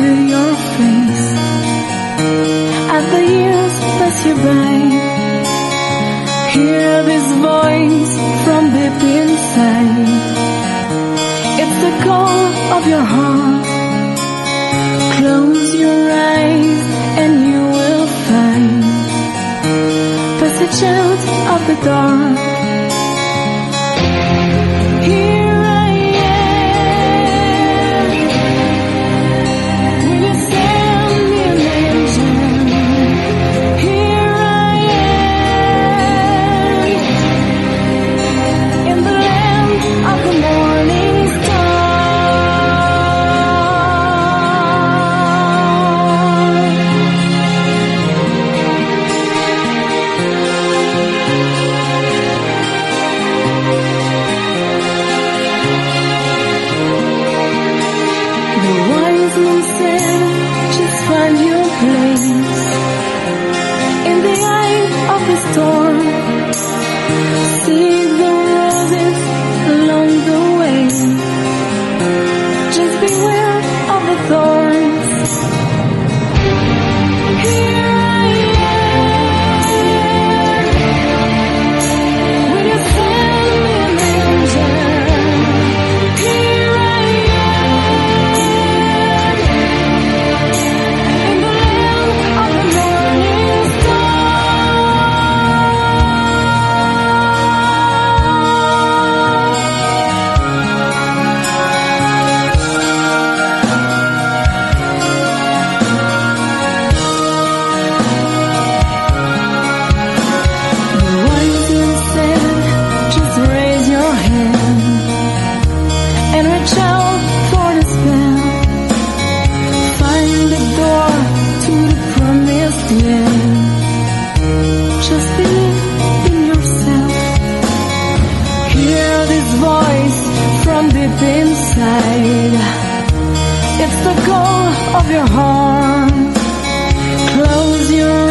to your face as the years pass you by. Hear this voice from deep inside. It's the call of your heart. Close your eyes and you will find passage out of the dark. Here I am. Will you send me an angel? Here I am in the land of the morning star. The wise man said, just find your place in the eye of the storm. See the roses along the way. Just beware of the thorns. Here I am. Will you send me an angel? Here I am in the land of the morning star. The wise man said, just raise your hand and reach out for the spell. Find the door to the promised land. Just believe in yourself. Hear this voice from deep inside. It's the call of your heart. Close your